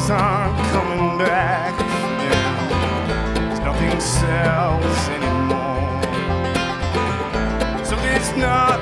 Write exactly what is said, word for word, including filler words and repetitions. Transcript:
things aren't coming back now. There's nothing sells anymore. So there's not